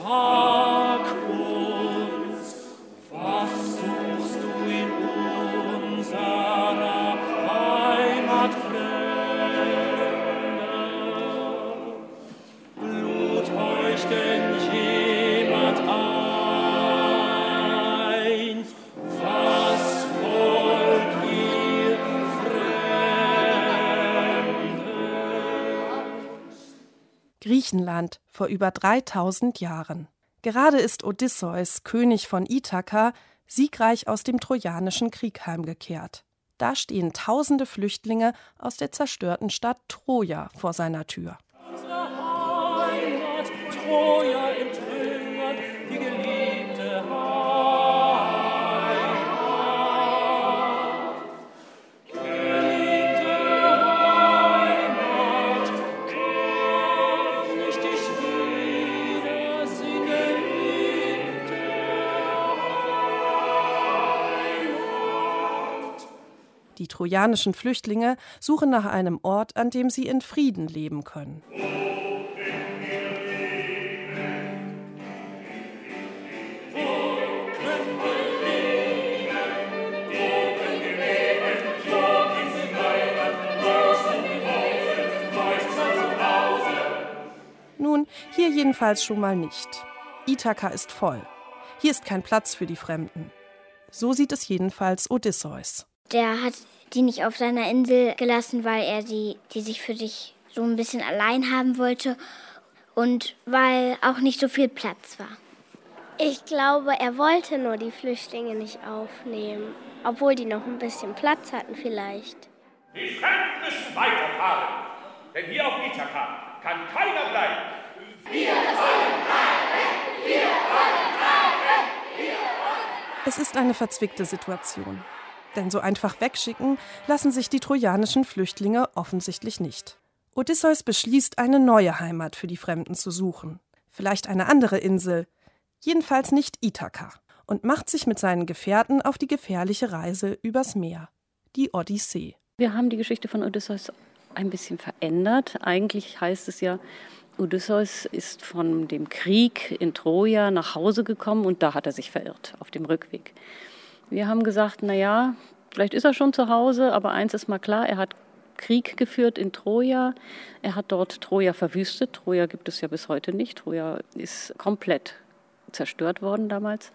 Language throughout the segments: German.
Sag uns, was suchst du in unserer Heimat Fremde? Lud euch denn jemand ein? Was wollt ihr Fremde? Griechenland vor über 3000 Jahren. Gerade ist Odysseus, König von Ithaka, siegreich aus dem Trojanischen Krieg heimgekehrt. Da stehen tausende Flüchtlinge aus der zerstörten Stadt Troja vor seiner Tür. Unsere Heimat, Troja in Trümmern, die geliebte Heimat. Geliebte Heimat, kann ich dich wieder singen in der Heimat. Die trojanischen Flüchtlinge suchen nach einem Ort, an dem sie in Frieden leben können. Nun, hier jedenfalls schon mal nicht. Ithaka ist voll. Hier ist kein Platz für die Fremden. So sieht es jedenfalls Odysseus. Der hat die nicht auf seiner Insel gelassen, weil er die sich für sich so ein bisschen allein haben wollte und weil auch nicht so viel Platz war. Ich glaube, er wollte nur die Flüchtlinge nicht aufnehmen, obwohl die noch ein bisschen Platz hatten vielleicht. Die Fremden müssen weiterfahren, denn hier auf Ithaka kann keiner bleiben. Wir wollen bleiben, wir wollen bleiben, wir wollen. Es ist eine verzwickte Situation. Denn so einfach wegschicken lassen sich die trojanischen Flüchtlinge offensichtlich nicht. Odysseus beschließt, eine neue Heimat für die Fremden zu suchen. Vielleicht eine andere Insel, jedenfalls nicht Ithaka. Und macht sich mit seinen Gefährten auf die gefährliche Reise übers Meer, die Odyssee. Wir haben die Geschichte von Odysseus ein bisschen verändert. Eigentlich heißt es ja, Odysseus ist von dem Krieg in Troja nach Hause gekommen und da hat er sich verirrt, auf dem Rückweg. Wir haben gesagt, naja, vielleicht ist er schon zu Hause, aber eins ist mal klar, er hat Krieg geführt in Troja. Er hat dort Troja verwüstet. Troja gibt es ja bis heute nicht. Troja ist komplett zerstört worden damals.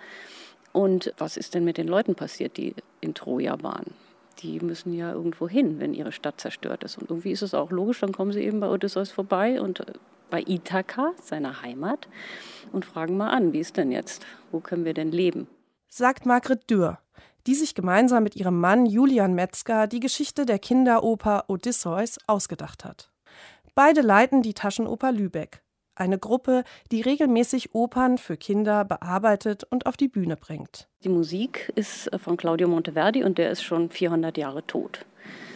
Und was ist denn mit den Leuten passiert, die in Troja waren? Die müssen ja irgendwo hin, wenn ihre Stadt zerstört ist. Und irgendwie ist es auch logisch, dann kommen sie eben bei Odysseus vorbei und bei Ithaka, seiner Heimat, und fragen mal an, wie ist denn jetzt? Wo können wir denn leben? Sagt Margret Dürr, die sich gemeinsam mit ihrem Mann Julian Metzger die Geschichte der Kinderoper Odysseus ausgedacht hat. Beide leiten die Taschenoper Lübeck, eine Gruppe, die regelmäßig Opern für Kinder bearbeitet und auf die Bühne bringt. Die Musik ist von Claudio Monteverdi und der ist schon 400 Jahre tot.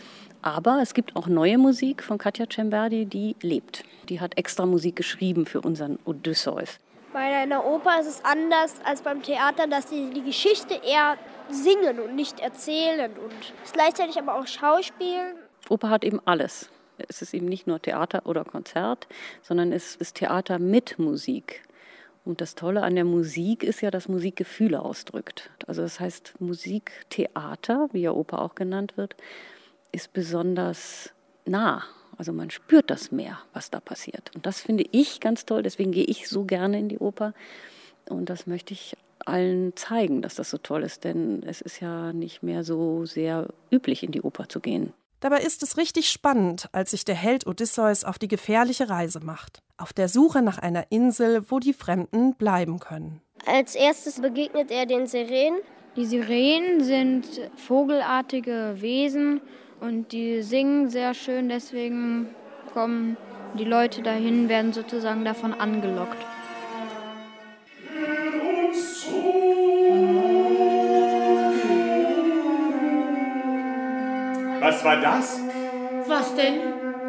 Aber es gibt auch neue Musik von Katja Cemberdi, die lebt. Die hat extra Musik geschrieben für unseren Odysseus. Bei einer Oper ist es anders als beim Theater, dass die Geschichte eher singen und nicht erzählen und es gleichzeitig aber auch schauspielen. Oper hat eben alles. Es ist eben nicht nur Theater oder Konzert, sondern es ist Theater mit Musik. Und das Tolle an der Musik ist ja, dass Musik Gefühle ausdrückt. Also das heißt, Musiktheater, wie ja Oper auch genannt wird, ist besonders nah. Also man spürt das mehr, was da passiert. Und das finde ich ganz toll, deswegen gehe ich so gerne in die Oper. Und das möchte ich allen zeigen, dass das so toll ist, denn es ist ja nicht mehr so sehr üblich, in die Oper zu gehen. Dabei ist es richtig spannend, als sich der Held Odysseus auf die gefährliche Reise macht. Auf der Suche nach einer Insel, wo die Fremden bleiben können. Als erstes begegnet er den Sirenen. Die Sirenen sind vogelartige Wesen und die singen sehr schön, deswegen kommen die Leute dahin, werden sozusagen davon angelockt. Was war das? Was denn?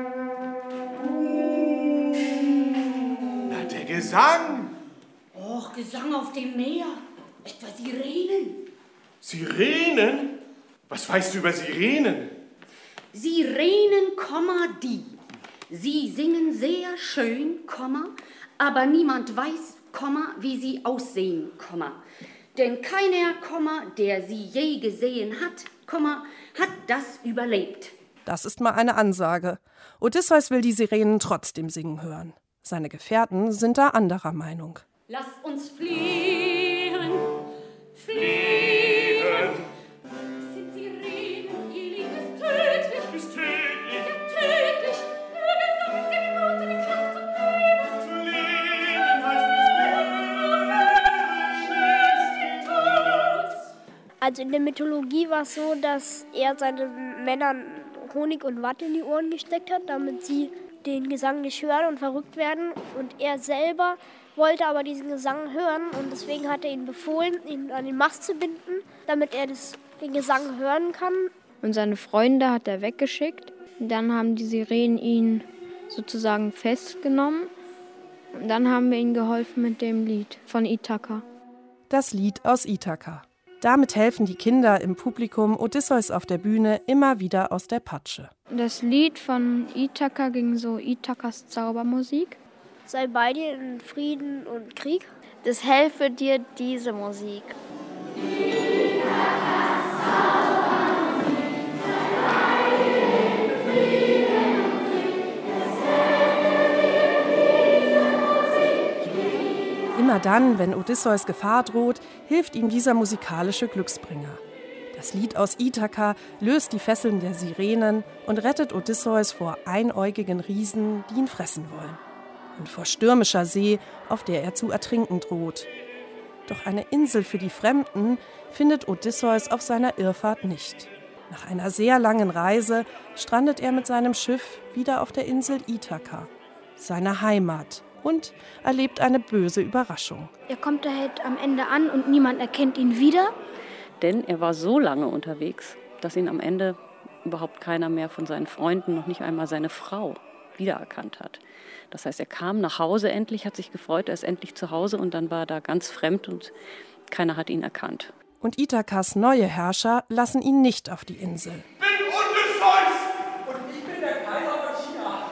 Na, der Gesang. Och, Gesang auf dem Meer. Etwa Sirenen. Sirenen? Was weißt du über Sirenen? Sirenen, die. Sie singen sehr schön, aber niemand weiß, wie sie aussehen, Denn keiner, der sie je gesehen hat, hat das überlebt. Das ist mal eine Ansage. Odysseus will die Sirenen trotzdem singen hören. Seine Gefährten sind da anderer Meinung. Lass uns fliehen, fliehen. Sind Sirenen, ihr Lied ist tödlich, ja tödlich. Nur Gesang, der Mut und die Kraft zum Leben. Fliehen heißt Also in der Mythologie war es so, dass er seinen Männern Honig und Watte in die Ohren gesteckt hat, damit sie den Gesang nicht hören und verrückt werden. Und er selber wollte aber diesen Gesang hören und deswegen hat er ihnen befohlen, ihn an den Mast zu binden, damit er den Gesang hören kann. Und seine Freunde hat er weggeschickt. Und dann haben die Sirenen ihn sozusagen festgenommen. Und dann haben wir ihm geholfen mit dem Lied von Ithaka. Das Lied aus Ithaka. Damit helfen die Kinder im Publikum Odysseus auf der Bühne immer wieder aus der Patsche. Das Lied von Ithaka ging so Ithakas Zaubermusik. Sei bei dir in Frieden und Krieg. Das helfe dir diese Musik. Immer dann, wenn Odysseus Gefahr droht, hilft ihm dieser musikalische Glücksbringer. Das Lied aus Ithaka löst die Fesseln der Sirenen und rettet Odysseus vor einäugigen Riesen, die ihn fressen wollen. Und vor stürmischer See, auf der er zu ertrinken droht. Doch eine Insel für die Fremden findet Odysseus auf seiner Irrfahrt nicht. Nach einer sehr langen Reise strandet er mit seinem Schiff wieder auf der Insel Ithaka, seiner Heimat, und erlebt eine böse Überraschung. Er kommt da halt am Ende an und niemand erkennt ihn wieder. Denn er war so lange unterwegs, dass ihn am Ende überhaupt keiner mehr von seinen Freunden, noch nicht einmal seine Frau, wiedererkannt hat. Das heißt, er kam nach Hause endlich, hat sich gefreut, er ist endlich zu Hause und dann war er da ganz fremd und keiner hat ihn erkannt. Und Ithakas neue Herrscher lassen ihn nicht auf die Insel. Ich bin Odysseus! Und ich bin der Kaiser von China.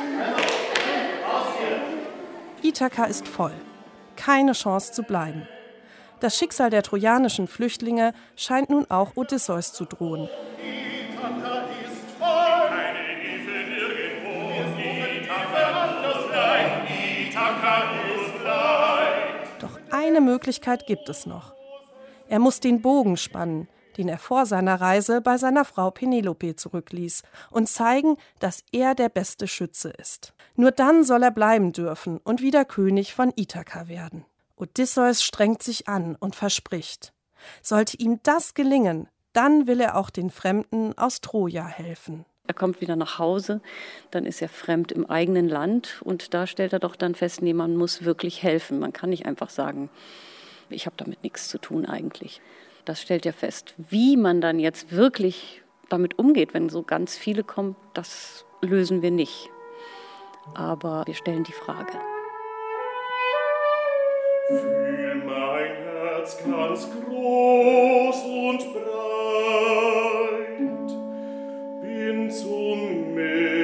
Ithaka ist voll. Keine Chance zu bleiben. Das Schicksal der trojanischen Flüchtlinge scheint nun auch Odysseus zu drohen. Ithaka ist voll. Keine Insel nirgendwo. Wir suchen tiefer andersrein. Ithaka ist klein. Doch eine Möglichkeit gibt es noch. Er muss den Bogen spannen, den er vor seiner Reise bei seiner Frau Penelope zurückließ, und zeigen, dass er der beste Schütze ist. Nur dann soll er bleiben dürfen und wieder König von Ithaka werden. Odysseus strengt sich an und verspricht. Sollte ihm das gelingen, dann will er auch den Fremden aus Troja helfen. Er kommt wieder nach Hause, dann ist er fremd im eigenen Land und da stellt er doch dann fest, nee, man muss wirklich helfen. Man kann nicht einfach sagen, ich habe damit nichts zu tun eigentlich. Das stellt er fest. Wie man dann jetzt wirklich damit umgeht, wenn so ganz viele kommen, das lösen wir nicht. Aber wir stellen die Frage. Fühl mein Herz ganz groß und breit, bin zum Meer